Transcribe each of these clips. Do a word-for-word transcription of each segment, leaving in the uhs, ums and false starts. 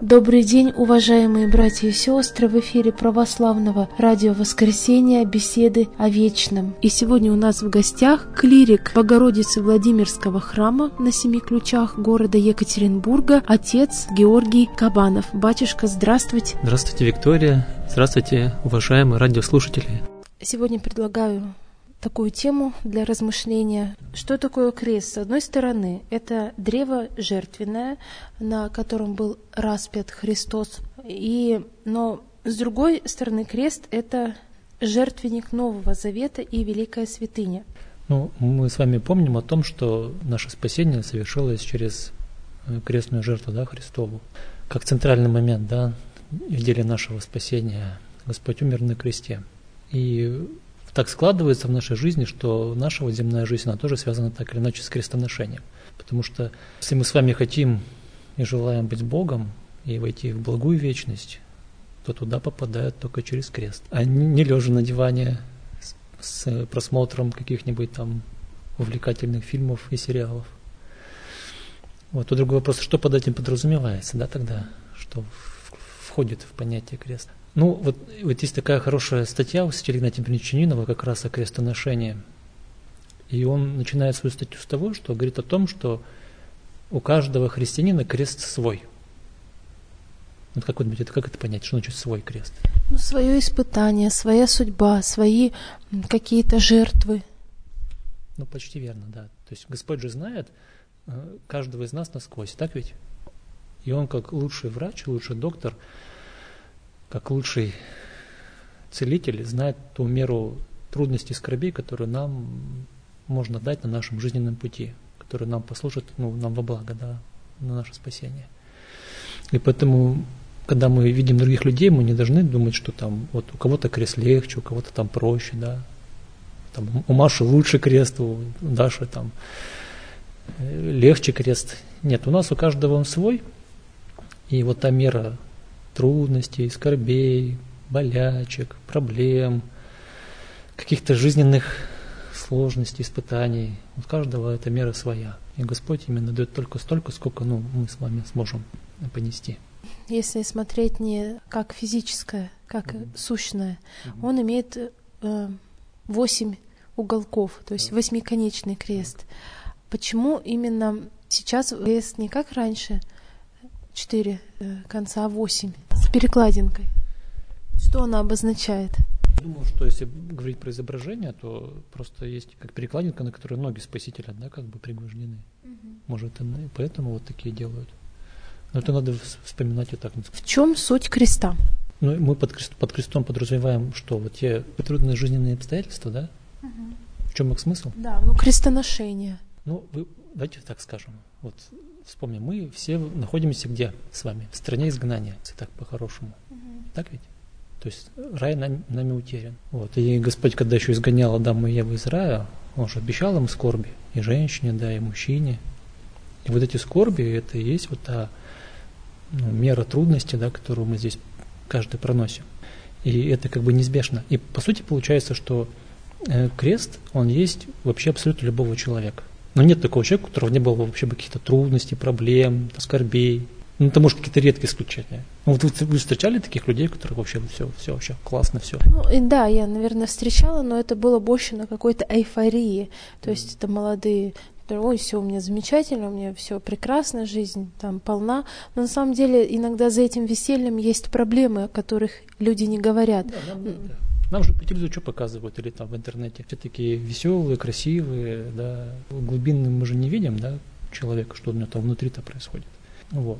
Добрый день, уважаемые братья и сестры! В эфире православного радио «Воскресенье», беседы о вечном. И сегодня у нас в гостях клирик Богородицы Владимирского храма на Семи Ключах города Екатеринбурга, отец Георгий Кабанов. Батюшка, здравствуйте! Здравствуйте, Виктория! Здравствуйте, уважаемые радиослушатели! Сегодня предлагаю такую тему для размышления. Что такое крест? С одной стороны, это древо жертвенное, на котором был распят Христос. И, но с другой стороны, крест — это жертвенник Нового Завета и великая святыня. Ну, мы с вами помним о том, что наше спасение совершилось через крестную жертву, да, Христову. Как центральный момент, да, в деле нашего спасения Господь умер на кресте. И так складывается в нашей жизни, что наша вот земная жизнь, она тоже связана так или иначе с крестоношением. Потому что если мы с вами хотим и желаем быть Богом и войти в благую вечность, то туда попадают только через крест. А не лежа на диване с, с просмотром каких-нибудь там увлекательных фильмов и сериалов. Вот. Тут другой вопрос, что под этим подразумевается, да, тогда, что входит в понятие крест. Ну, вот, вот есть такая хорошая статья у святителя Игнатия Бринчанинова как раз о крестоношении. И он начинает свою статью с того, что говорит о том, что у каждого христианина крест свой. Вот как вы думаете, это, как это понять, что значит свой крест? Ну, свое испытание, своя судьба, свои какие-то жертвы. Ну, почти верно, да. То есть Господь же знает каждого из нас насквозь, так ведь? И Он как лучший врач, лучший доктор, как лучший целитель знает ту меру трудностей и скорбей, которую нам можно дать на нашем жизненном пути, которые нам послужат, ну, нам во благо, да, на наше спасение. И поэтому, когда мы видим других людей, мы не должны думать, что там вот у кого-то крест легче, у кого-то там проще, да. Там, у Маши лучше крест, у Даши там легче крест. Нет, у нас у каждого он свой, и вот та мера трудностей, скорбей, болячек, проблем, каких-то жизненных сложностей, испытаний. У каждого эта мера своя. И Господь именно дает только столько, сколько, ну, мы с вами сможем понести. Если смотреть не как физическое, как mm-hmm. сущное, mm-hmm. он имеет э, восемь уголков, то есть yeah. восьмиконечный крест. Yeah. Почему именно сейчас крест не как раньше, четыре конца, восемь, с перекладинкой? Что она обозначает? Думаю, что если говорить про изображение, то просто есть как перекладинка, на которой ноги Спасителя, да, как бы пригвождены. Угу. Может, и поэтому вот такие делают. Но это надо вспоминать и так. В чем суть креста? Ну, мы под, крест, под крестом подразумеваем, что вот те трудные жизненные обстоятельства, да? Угу. В чем их смысл? Да, ну крестоношение. Ну, вы, давайте так скажем. Вот вспомним, мы все находимся где с вами? В стране изгнания, если так по-хорошему. Угу. Так ведь? То есть рай нами, нами утерян. Вот. И Господь, когда еще изгонял Адама и Еву из рая, Он же обещал им скорби, и женщине, да, и мужчине. И вот эти скорби, это и есть вот та, ну, мера трудности, да, которую мы здесь каждый проносим. И это как бы неизбежно. И по сути получается, что э, крест, он есть вообще абсолютно любого человека. Но нет такого человека, у которого не было вообще бы каких-то трудностей, проблем, скорбей. Ну, это может какие-то редкие исключения. Ну, вот вы, вы встречали таких людей, у которых вообще все, все вообще классно, все? Ну, и да, я, наверное, встречала, но это было больше на какой-то эйфории. То есть это молодые, которые, ой, все у меня замечательно, у меня все прекрасно, жизнь там полна. Но на самом деле иногда за этим весельем есть проблемы, о которых люди не говорят. Да, нам, да. Нам же по телевизору что показывают или там в интернете? Все такие веселые, красивые, да. Глубинно мы же не видим, да, человека, что у него там внутри-то происходит. Вот.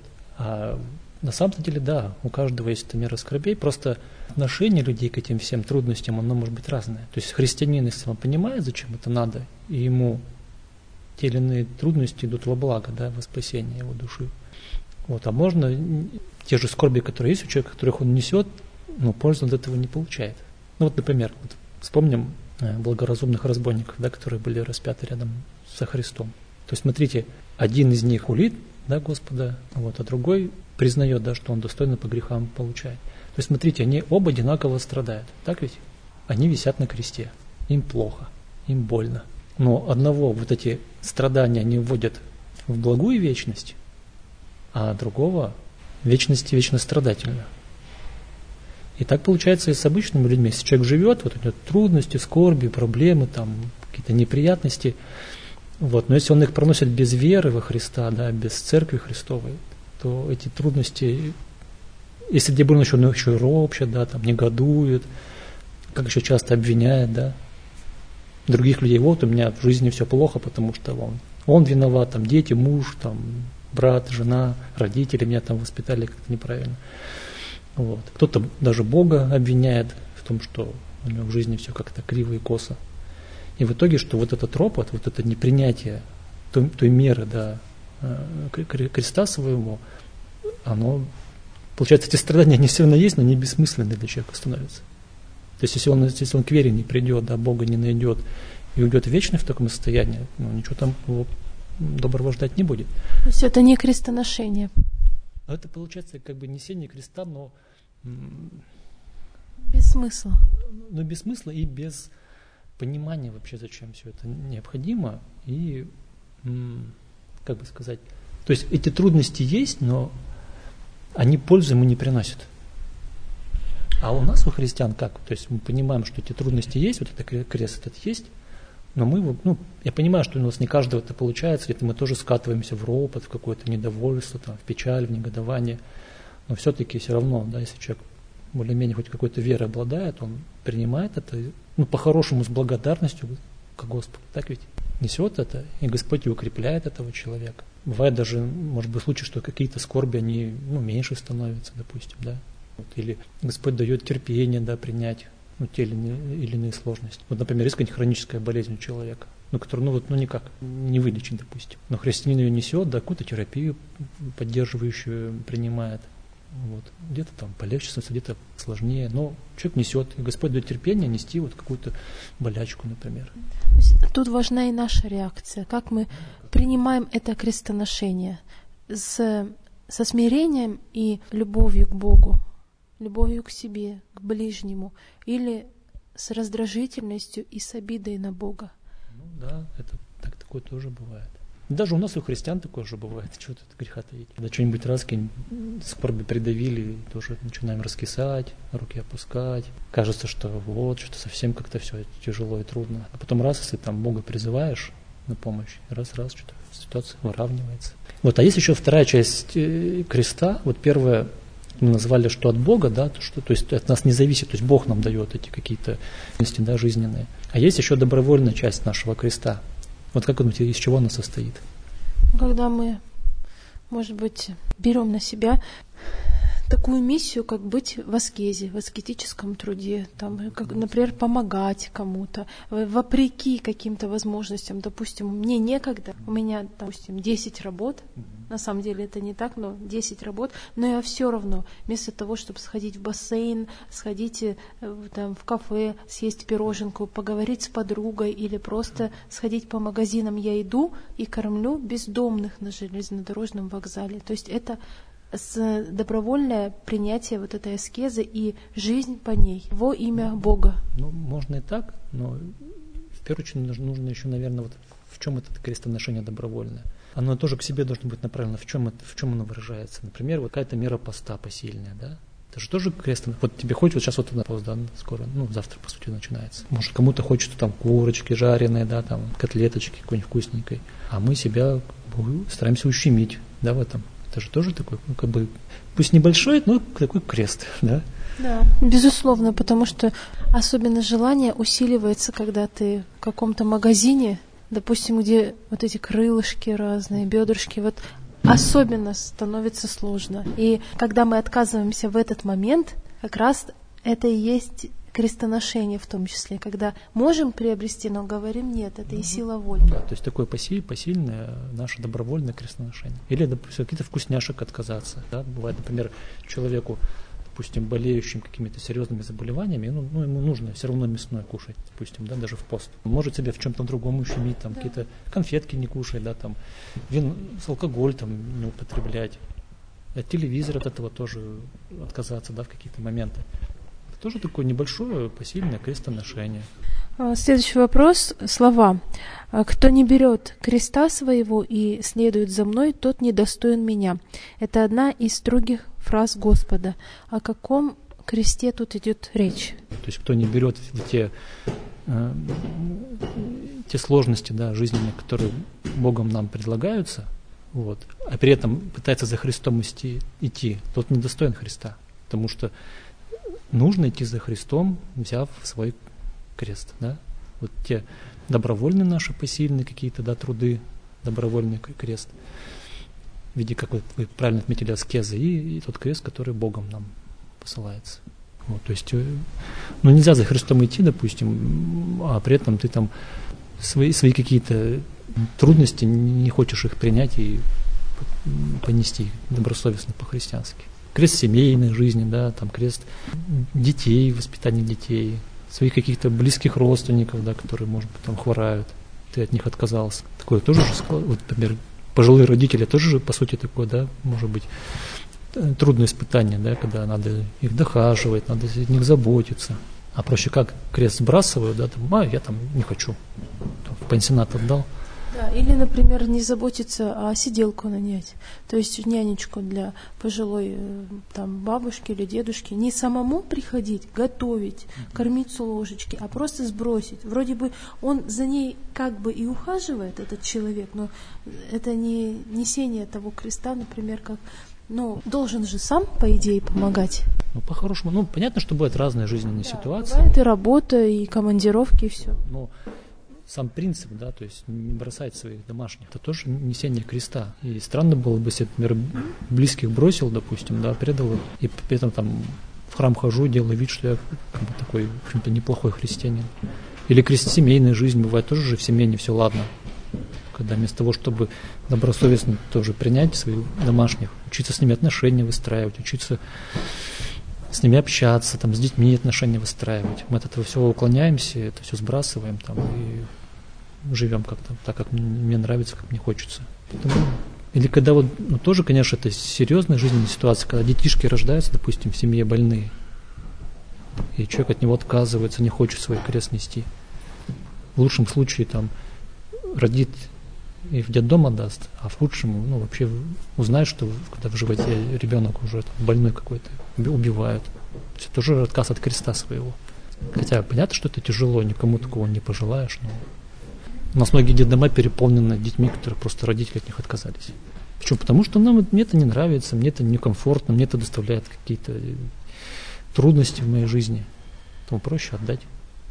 А на самом деле, да, у каждого есть эта мера скорбей, просто отношение людей к этим всем трудностям, оно может быть разное. То есть христианин, если он понимает, зачем это надо, и ему те или иные трудности идут во благо, да, во спасение его души. Вот. А можно те же скорби, которые есть у человека, которых он несет, но пользу от этого не получает. Ну вот, например, вот вспомним благоразумных разбойников, да, которые были распяты рядом со Христом. То есть, смотрите, один из них хулит, да, Господа, вот, а другой признает, да, что он достойно по грехам получает. То есть, смотрите, они оба одинаково страдают, так ведь? Они висят на кресте, им плохо, им больно. Но одного вот эти страдания они вводят в благую вечность, а другого вечности вечно страдательную. И так получается и с обычными людьми. Если человек живет, вот эти трудности, скорби, проблемы, там, какие-то неприятности, вот, но если он их проносит без веры во Христа, да, без Церкви Христовой, то эти трудности, если диабол еще, ну, еще и ропщет, да, там, негодует, как еще часто обвиняет, да, других людей, вот у меня в жизни все плохо, потому что он, он виноват, там, дети, муж, там, брат, жена, родители меня там воспитали как-то неправильно. Вот. Кто-то даже Бога обвиняет в том, что у него в жизни все как-то криво и косо. И в итоге, что вот этот ропот, вот это непринятие той, той меры, да, креста своего, оно, получается, эти страдания, они все равно есть, но они бессмысленны для человека становятся. То есть, если он, если он к вере не придет, да, Бога не найдет и уйдет вечно в таком состоянии, ну, ничего там его доброго ждать не будет. То есть это не крестоношение. Но это получается как бы несение креста, но без смысла. Но без смысла и без понимания вообще, зачем все это необходимо. И, как бы сказать, то есть эти трудности есть, но они пользы ему не приносят. А у нас, у христиан, как? То есть мы понимаем, что эти трудности есть, вот этот крест этот есть, но мы, ну, я понимаю, что у нас не каждого это получается, это мы тоже скатываемся в ропот, в какое-то недовольство, там, в печаль, в негодование, но все-таки все равно, да, если человек более-менее хоть какой-то верой обладает, он принимает это, ну, по-хорошему, с благодарностью к Господу, так ведь? Несет это, и Господь и укрепляет этого человека. Бывает даже, может быть, случай, что какие-то скорби, они, ну, меньше становятся, допустим, да. Вот, или Господь дает терпение, да, принять, ну, те или иные, или иные сложности. Вот, например, есть какая-нибудь хроническая болезнь у человека, ну, которую, ну, вот, ну, никак не вылечить, допустим. Но христианин ее несет, да, какую-то терапию поддерживающую принимает. Вот. Где-то там полегче становится, где-то сложнее, но человек несет, и Господь дает терпение нести вот какую-то болячку, например. То есть тут важна и наша реакция, как мы принимаем это крестоношение с, со смирением и любовью к Богу, любовью к себе, к ближнему, или с раздражительностью и с обидой на Бога. Ну да, это так, такое тоже бывает. Даже у нас, у христиан, такое же бывает. Чего тут греха таить? Когда что-нибудь раз скорби придавили, тоже начинаем раскисать, руки опускать. Кажется, что вот, что совсем как-то все тяжело и трудно. А потом раз, если там Бога призываешь на помощь, раз-раз, что-то ситуация выравнивается. Вот, а есть еще вторая часть креста. Вот первая мы назвали, что от Бога, да, то, что, то есть от нас не зависит, то есть Бог нам дает эти какие-то ценности, да, жизненные. А есть еще добровольная часть нашего креста. Вот как он, из чего она состоит? Когда мы, может быть, берем на себя такую миссию, как быть в аскезе, в аскетическом труде, там, как, например, помогать кому-то, вопреки каким-то возможностям. Допустим, мне некогда, у меня, допустим, десять работ, на самом деле это не так, но десять работ, но я все равно, вместо того, чтобы сходить в бассейн, сходить там, в кафе, съесть пироженку, поговорить с подругой или просто сходить по магазинам, я иду и кормлю бездомных на железнодорожном вокзале. То есть это с добровольное принятие вот этой аскезы и жизнь по ней во имя Бога. Ну, можно и так, но в первую очередь нужно, нужно еще, наверное, вот в чем это крестоношение добровольное. Оно тоже к себе должно быть направлено, в чем, это, в чем оно выражается. Например, вот какая-то мера поста посильная, да? Это же тоже крест. Вот тебе хочется, вот сейчас вот на пост, да, скоро, ну, завтра, по сути, начинается. Может, кому-то хочется там курочки жареные, да, там, котлеточки какой-нибудь вкусненькой. А мы себя стараемся ущемить, да, в этом. Это же тоже такой, ну, как бы, пусть небольшой, но такой крест, да? Да, безусловно, потому что особенно желание усиливается, когда ты в каком-то магазине, допустим, где вот эти крылышки разные, бедрышки, вот особенно становится сложно. И когда мы отказываемся в этот момент, как раз это и есть крестоношение в том числе, когда можем приобрести, но говорим нет, это и сила воли. Да, то есть такое посиль, посильное наше добровольное крестоношение. Или, допустим, какие-то вкусняшек отказаться. Да? Бывает, например, человеку, допустим, болеющим какими-то серьезными заболеваниями, ну, ну, ему нужно все равно мясное кушать, допустим, да, даже в пост. Он может себя в чем-то другом ущемить, там, да. Какие-то конфетки не кушать, да, там, вин, алкоголь там, не употреблять. От телевизора от этого тоже отказаться, да, в какие-то моменты. Это тоже такое небольшое посильное крестоношение. Следующий вопрос. Слова. «Кто не берет креста своего и следует за мной, тот недостоин меня». Это одна из строгих фраз Господа. О каком кресте тут идет речь? То есть кто не берет те, э, те сложности, да, жизненные, которые Богом нам предлагаются, вот, а при этом пытается за Христом идти, идти, тот недостоин Христа. Потому что нужно идти за Христом, взяв свой крест. Да? Вот те добровольные наши посильные какие-то, да, труды, добровольный крест, в виде, как вы, вы правильно отметили, аскезы, и, и тот крест, который Богом нам посылается. Вот, то есть, ну, нельзя за Христом идти, допустим, а при этом ты там свои, свои какие-то трудности не хочешь их принять и понести добросовестно по-христиански. Крест семейной жизни, да, там крест детей, воспитания детей, своих каких-то близких родственников, да, которые, может быть, там хворают, ты от них отказался. Такое тоже же, вот, например, пожилые родители тоже же, по сути, такое, да, может быть, трудное испытание, да, когда надо их дохаживать, надо о них заботиться. А проще как, крест сбрасываю, да, там, а я там не хочу, там, в пансионат отдал. Да, или, например, не заботиться, а сиделку нанять. То есть нянечку для пожилой там, бабушки или дедушки. Не самому приходить, готовить, кормить с ложечки, а просто сбросить. Вроде бы он за ней как бы и ухаживает, этот человек, но это не несение того креста, например, как... Ну, должен же сам, по идее, помогать. Ну, по-хорошему, ну, понятно, что бывают разные жизненные да, ситуации. Бывает и работа, и командировки, и все. Но сам принцип, да, то есть не бросать своих домашних, это тоже несение креста. И странно было бы, если, например, близких бросил, допустим, да, предал их, и при этом там в храм хожу, делаю вид, что я как бы такой, в общем-то, неплохой христианин. Или крест семейной жизни, бывает тоже же в семье не все ладно. Когда вместо того, чтобы добросовестно тоже принять своих домашних, учиться с ними отношения выстраивать, учиться с ними общаться, там, с детьми отношения выстраивать. Мы от этого всего уклоняемся, это все сбрасываем там, и живем как-то так, как мне нравится, как мне хочется. Поэтому, или когда вот, ну, тоже, конечно, это серьезная жизненная ситуация, когда детишки рождаются, допустим, в семье больные, и человек от него отказывается, не хочет свой крест нести. В лучшем случае там родит и в детдом отдаст, а в худшем, ну, вообще узнает, что когда в животе ребенок уже там, больной какой-то, убивают. Это тоже отказ от креста своего. Хотя понятно, что это тяжело, никому такого не пожелаешь, но у нас многие детдома переполнены детьми, которые просто родители от них отказались. Почему? Потому что нам, мне это не нравится, мне это некомфортно, мне это доставляет какие-то трудности в моей жизни. Поэтому проще отдать.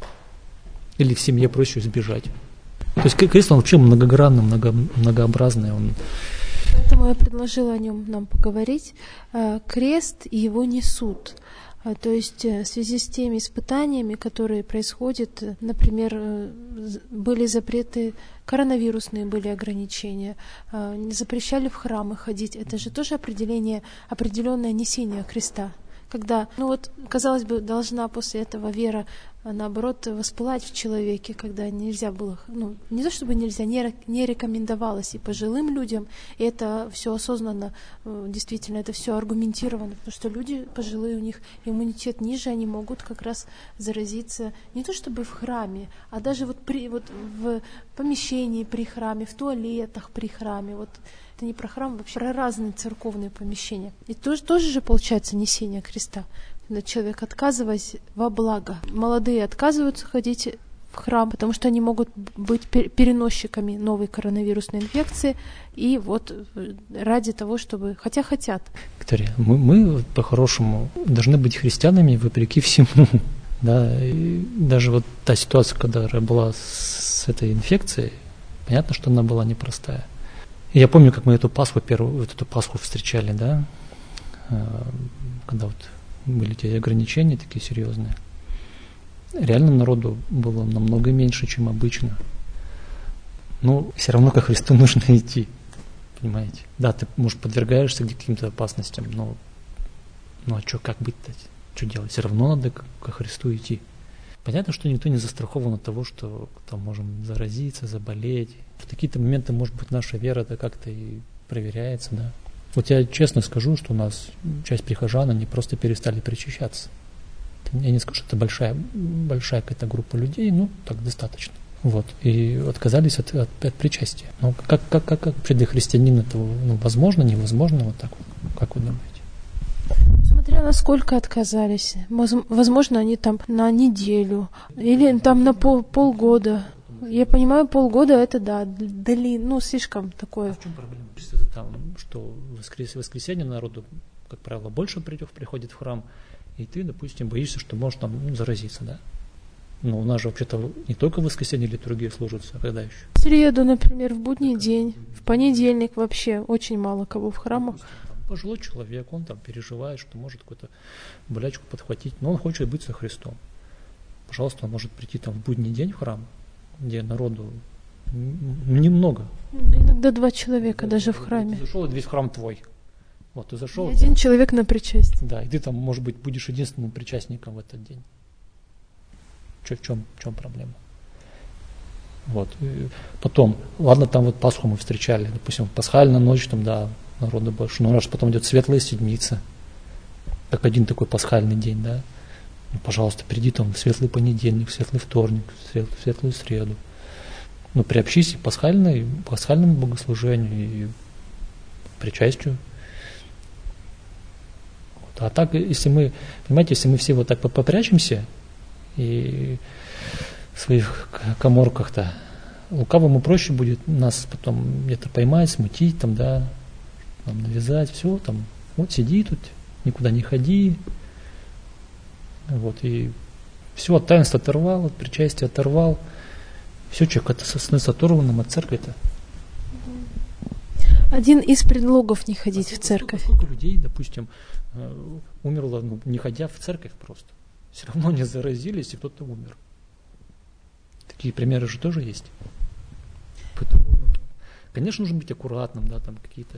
Или в семье проще избежать. То есть крест, он вообще многогранный, много, многообразный. Он... Поэтому я предложила о нем нам поговорить. Крест и его несут. То есть в связи с теми испытаниями, которые происходят, например, были запреты, коронавирусные были ограничения, запрещали в храмы ходить. Это же тоже определение, определенное несение креста. Когда, ну вот, казалось бы, должна после этого вера, наоборот, воспылать в человеке, когда нельзя было, ну, не то чтобы нельзя, не, не рекомендовалось и пожилым людям, и это все осознанно, действительно, это все аргументировано, потому что люди пожилые, у них иммунитет ниже, они могут как раз заразиться не то чтобы в храме, а даже вот, при, вот в помещении при храме, в туалетах при храме, вот. Это не про храм, вообще про разные церковные помещения. И тоже, тоже же получается несение креста. Когда человек отказываясь во благо. Молодые отказываются ходить в храм, потому что они могут быть переносчиками новой коронавирусной инфекции. И вот ради того, чтобы... Хотя хотят. Виктория, мы, мы по-хорошему должны быть христианами вопреки всему. Да? И даже вот та ситуация, когда была с этой инфекцией, понятно, что она была непростая. Я помню, как мы эту Пасху, первую, вот эту Пасху встречали, да, когда вот были те ограничения такие серьезные. Реально народу было намного меньше, чем обычно. Но все равно ко Христу нужно идти, понимаете? Да, ты, может, подвергаешься каким-то опасностям, но ну а что, как быть-то? Что делать? Все равно надо ко Христу идти. Понятно, что никто не застрахован от того, что там можем заразиться, заболеть. В такие-то моменты, может быть, наша вера-то как-то и проверяется, да. Вот я честно скажу, что у нас часть прихожан, они просто перестали причащаться. Я не скажу, что это большая, большая какая-то группа людей, ну, так достаточно. Вот. И отказались от, от, от причастия. Ну, как, как, как, как вообще для христианина это ну, возможно, невозможно, вот так вот? Как вы думаете? Смотря насколько отказались. Возможно, они там на неделю или там на пол, полгода. Я понимаю, полгода это, да, длин, ну, слишком такое. А в чем проблема? Там, что в воскрес... воскресенье народу, как правило, больше приходит в храм, и ты, допустим, боишься, что можешь там ну, заразиться, да? Но у нас же вообще-то не только в воскресенье литургия служится, а когда еще? В среду, например, в будний день, в понедельник вообще очень мало кого в храмах. Там, пожилой человек, он там переживает, что может какую-то болячку подхватить, но он хочет быть со Христом. Пожалуйста, он может прийти там в будний день в храм, где народу немного. Иногда два человека да, даже в храме. Ты зашел, и весь храм твой. Вот, ты зашел. И один человек на причастие. Да, и ты там, может быть, будешь единственным причастником в этот день. Че, в чем, в чем проблема? Вот. И потом, ладно, там вот Пасху мы встречали, допустим, пасхальная ночь, там, да, народу больше, но у нас потом идет Светлая Седмица, как один такой пасхальный день, да. Ну, пожалуйста, приди там в Светлый понедельник, в Светлый вторник, в Светлую среду. Ну, приобщись к пасхальной, пасхальному богослужению и причастию. Вот. А так, если мы, понимаете, если мы все вот так попрячемся и в своих каморках-то, лукавому проще будет нас потом где-то поймать, смутить, там, да, там, навязать, все, там, вот сиди тут, никуда не ходи. Вот, и все, от таинства оторвал, от причастия оторвал. Все, человек это становится оторванным от церкви-то. Один из предлогов не ходить а в церковь. Сколько, сколько людей, допустим, умерло, ну, не ходя в церковь просто. Все равно не заразились, и кто-то умер. Такие примеры же тоже есть. Поэтому, конечно, нужно быть аккуратным, да, там какие-то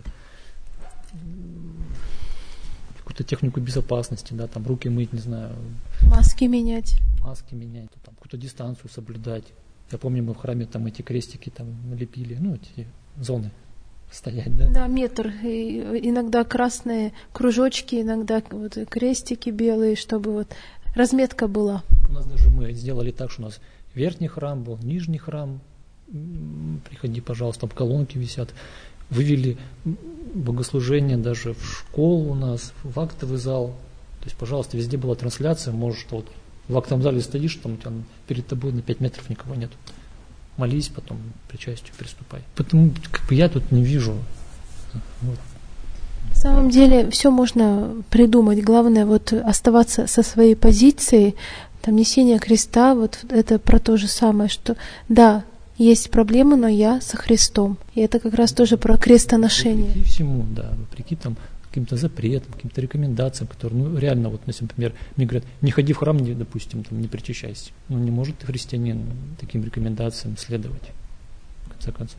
какую-то технику безопасности, да, там руки мыть, не знаю. Маски менять. Маски менять, там какую-то дистанцию соблюдать. Я помню, мы в храме там эти крестики там лепили, ну, эти зоны стоять, да? Да, метр. И иногда красные кружочки, иногда вот крестики белые, чтобы вот разметка была. У нас даже мы сделали так, что у нас верхний храм был, нижний храм. Приходи, пожалуйста, там колонки висят. Вывели богослужение даже в школу у нас, в актовый зал. То есть, пожалуйста, везде была трансляция, можешь вот в актовом зале стоишь, там у тебя перед тобой на пять метров никого нет. Молись, потом причастию приступай. Поэтому как бы я тут не вижу. Вот. На самом деле все можно придумать. Главное вот оставаться со своей позицией. Там несение креста, вот это про то же самое, что да, есть проблема, но я со Христом. И это как раз тоже про крестоношение. Вопреки всему, да, вопреки там каким-то запретам, каким-то рекомендациям, которые, ну, реально, вот, если, например, мне говорят, не ходи в храм, не, допустим, там, не причащайся. Ну, не может христианин таким рекомендациям следовать, в конце концов.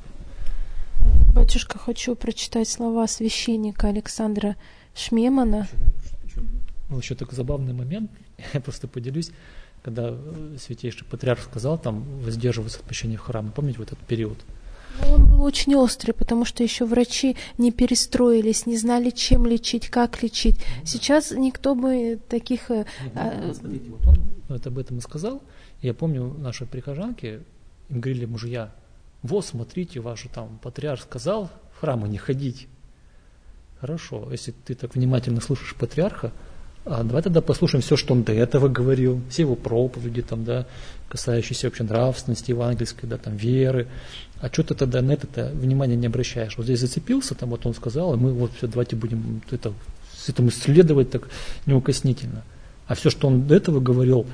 Батюшка, хочу прочитать слова священника Александра Шмемана. Был еще такой забавный момент, я просто поделюсь, когда святейший патриарх сказал там воздерживаться от посещения в храм. Помните вот этот период? Он был очень острый, потому что еще врачи не перестроились, не знали, чем лечить, как лечить. Сейчас никто бы таких... Нет, а... Смотрите, вот он вот об этом и сказал. Я помню, наши прихожанки, им говорили мужья, вот, смотрите, ваш там патриарх сказал в храмы не ходить. Хорошо, если ты так внимательно слушаешь патриарха, а давай тогда послушаем все, что он до этого говорил, все его проповеди, там, да, касающиеся вообще нравственности евангельской, да, там, веры. А что ты тогда на это внимание не обращаешь? Вот здесь зацепился, там вот он сказал, и мы вот все, давайте будем это, этому следовать так неукоснительно. А все, что он до этого говорил,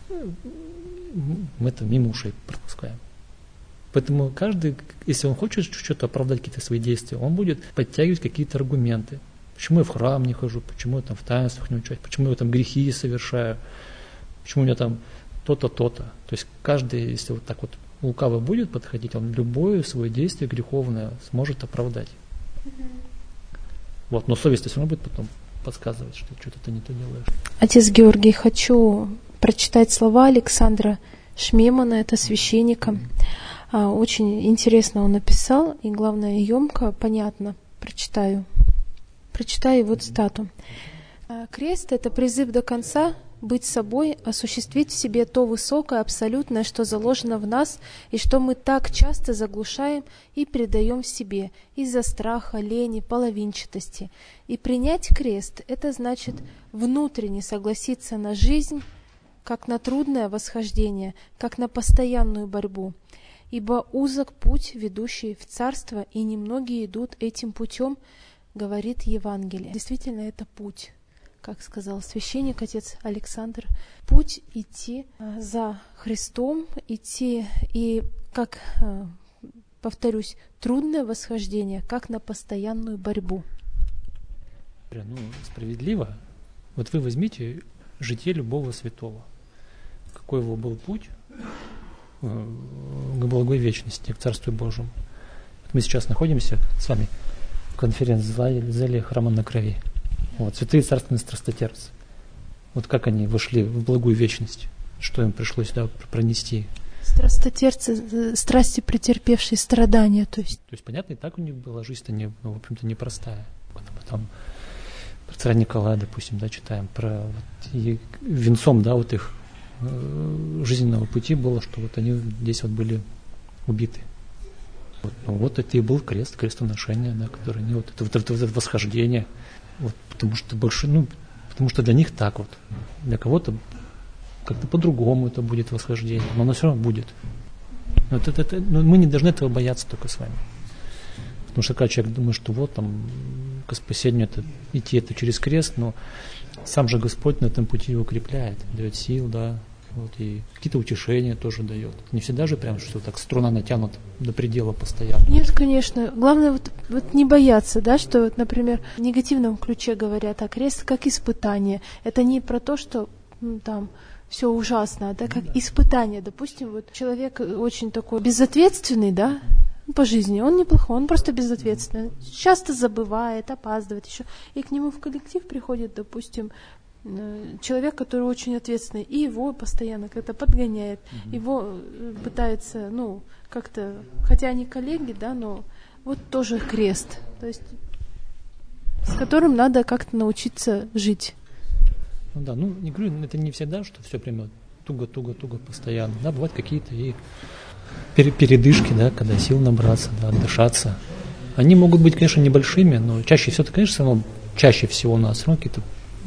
мы это мимо ушей пропускаем. Поэтому каждый, если он хочет что-то оправдать, какие-то свои действия, он будет подтягивать какие-то аргументы. Почему я в храм не хожу, почему я там в таинствах не учусь, почему я там грехи совершаю, почему у меня там то-то, то-то. То есть каждый, если вот так вот лукаво будет подходить, он любое свое действие греховное сможет оправдать. Mm-hmm. Вот, но совесть все равно будет потом подсказывать, что что-то ты не то делаешь. Отец Георгий, хочу прочитать слова Александра Шмемана, это священника. Очень интересно он написал, и главное, емко, понятно. Прочитаю. Прочитаю вот цитату. Крест – это призыв до конца быть собой, осуществить в себе то высокое, абсолютное, что заложено в нас, и что мы так часто заглушаем и предаем в себе из-за страха, лени, половинчатости. И принять крест — это значит внутренне согласиться на жизнь, как на трудное восхождение, как на постоянную борьбу. Ибо узок путь, ведущий в царство, и немногие идут этим путем, говорит Евангелие. Действительно, это путь. Как сказал священник, отец Александр, путь идти за Христом, идти и, как, повторюсь, трудное восхождение, как на постоянную борьбу. Ну, справедливо. Вот вы возьмите житие любого святого. Какой его был путь к благой вечности, к Царству Божьему. Мы сейчас находимся с вами в конференц-зале Храма на Крови. Вот, святые царственные страстотерпцы. Вот как они вошли в благую вечность, что им пришлось да, пронести. Страстотерпцы, страсти претерпевшие страдания. То есть, то есть понятно, и так у них была жизнь-то, не, ну, в общем-то, непростая. Потом про царя Николая, допустим, да, читаем, про вот, и венцом, да, вот их э, жизненного пути было, что вот они здесь вот были убиты. Вот, ну, вот это и был крест, крестоношение, да, который они, вот это, вот, это, вот это восхождение. Вот, потому что больше, ну, потому что для них так вот, для кого-то как-то по-другому это будет восхождение, но оно все равно будет. Но, это, это, но мы не должны этого бояться только с вами. Потому что когда человек думает, что вот там к спасению это, идти это через крест, но сам же Господь на этом пути его укрепляет, дает сил, да, вот, и какие-то утешения тоже дает. Не всегда же прям, что так струна натянута до предела постоянно. Нет, конечно. Главное вот, вот не бояться, да, что, вот, например, в негативном ключе говорят, а крест как испытание. Это не про то, что ну, там все ужасно, да, как испытание. Допустим, вот человек очень такой безответственный, да, по жизни, он неплохой, он просто безответственный. Часто забывает, опаздывает еще. И к нему в коллектив приходит, допустим, человек, который очень ответственный, и его постоянно как-то подгоняет, угу. его пытается, ну, как-то, хотя они коллеги, да, но вот тоже крест, то есть с которым надо как-то научиться жить. Ну да, ну, не говорю, это не всегда, что все прямо туго-туго-туго постоянно, да, бывают какие-то и передышки, да, когда сил набраться, да, отдышаться. Они могут быть, конечно, небольшими, но чаще всего, конечно, все равно, чаще всего у нас все равно какие-то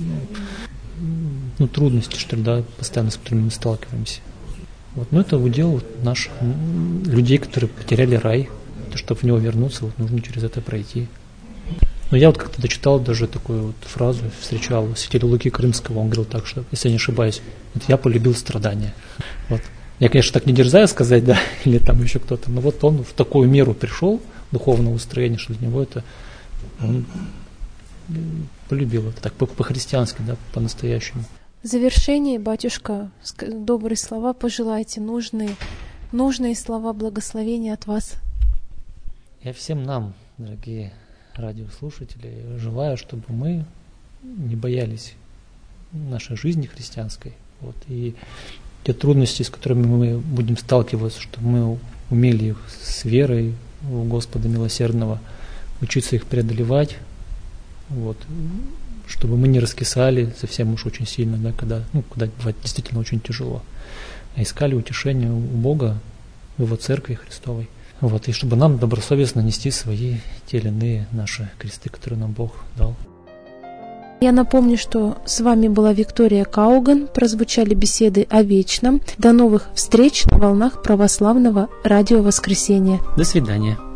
ну, трудности, что ли, да, постоянно с которыми мы сталкиваемся. Вот. Но это удел вот, наших людей, которые потеряли рай. То, чтобы в него вернуться, вот, нужно через это пройти. Но я вот как-то дочитал даже такую вот фразу, встречал святителя Луки Крымского, он говорил так, что, если я не ошибаюсь, вот, я полюбил страдания. Вот. Я, конечно, так не дерзаю сказать, да, или там еще кто-то, но вот он в такую меру пришел, духовного устроения, что для него это он полюбил это так по-христиански, да, по-настоящему. В завершении, батюшка, добрые слова пожелайте, нужные, нужные слова благословения от вас. Я всем нам, дорогие радиослушатели, желаю, чтобы мы не боялись нашей жизни христианской. Вот, и те трудности, с которыми мы будем сталкиваться, чтобы мы умели их с верой в Господа Милосердного, учиться их преодолевать, вот, чтобы мы не раскисали совсем уж очень сильно, да, когда, ну, когда бывает действительно очень тяжело, а искали утешение у Бога, в Его Церкви Христовой. Вот, и чтобы нам добросовестно нести свои те или иные наши кресты, которые нам Бог дал. Я напомню, что с вами была Виктория Кауган, прозвучали беседы о вечном. До новых встреч на волнах православного радио Воскресения. До свидания.